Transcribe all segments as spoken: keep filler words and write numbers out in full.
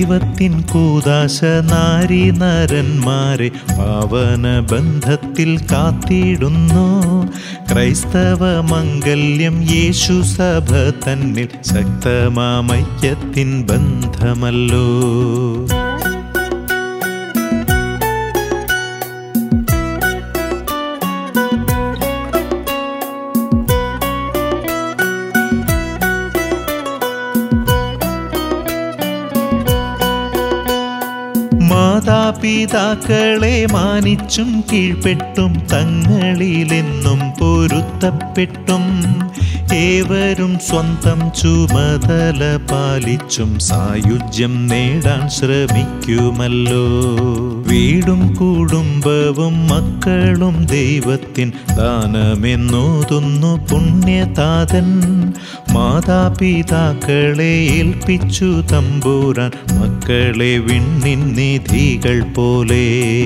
ദൈവത്തിൻ കൂദാശ നാരി നരന്മാരെ പാവന ബന്ധത്തിൽ കാത്തിടുന്നു. ക്രൈസ്തവ മംഗല്യം യേശു സഭ തന്നിൽ ശക്തമാമൈക്യത്തിൻ ബന്ധമല്ലോ. മാതാപിതാക്കളെ മാനിച്ചും കീഴ്പ്പെട്ടും തങ്ങളിലെന്നും പൊരുത്തപ്പെട്ടും ഏവരും സ്വന്തം ചുമതല പാലിച്ചും സായുജ്യം നേടാൻ ശ്രമിക്കുമല്ലോ. വീടും കുടുംബവും മക്കളും ദൈവത്തിൻ ദാനമെന്നോതുന്നു പുണ്യതാതൻ. മാതാപിതാക്കളെ ഏൽപ്പിച്ചു തമ്പുരാൻ മക്കളെ വിണ്ണിൻ നിധികൾ പോലെ.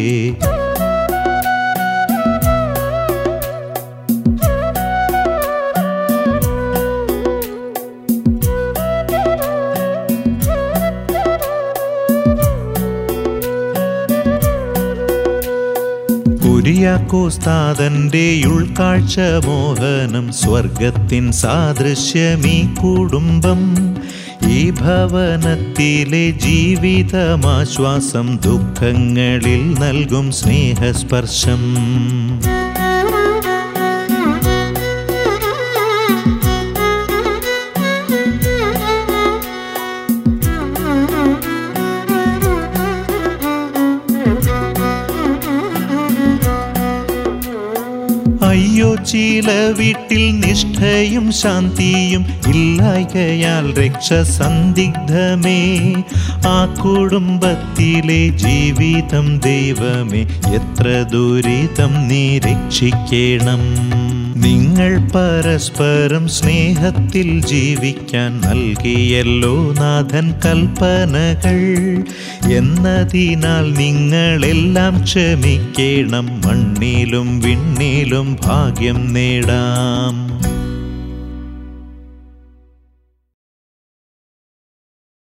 കുര്യാക്കോസ്താതന്റെ ഉൾക്കാഴ്ച മോഹനം സ്വർഗത്തിൻ സാദൃശ്യമീ കുടുംബം. ഈ ഭവനത്തിലെ ജീവിതമാശ്വാസം ദുഃഖങ്ങളിൽ നൽകും സ്നേഹസ്പർശം. അയ്യോ ചില വീട്ടിൽ നിഷ്ഠയും ശാന്തിയും ഇല്ലായ്കയാൽ രക്ഷ സന്ദിഗ്ധമേ. ആ കുടുംബത്തിലെ ജീവിതം ദൈവമേ എത്ര ദുരിതം നീ രക്ഷിക്കണം. നിങ്ങൾ പരസ്പരം സ്നേഹത്തിൽ ജീവിക്കാൻ നൽകിയല്ലോ നാഥൻ കൽപ്പനകൾ. എന്നതിനാൽ നിങ്ങളെല്ലാം ക്ഷമിക്കണം, മണ്ണിലും വിണ്ണിലും ഭാഗ്യം നേടാം.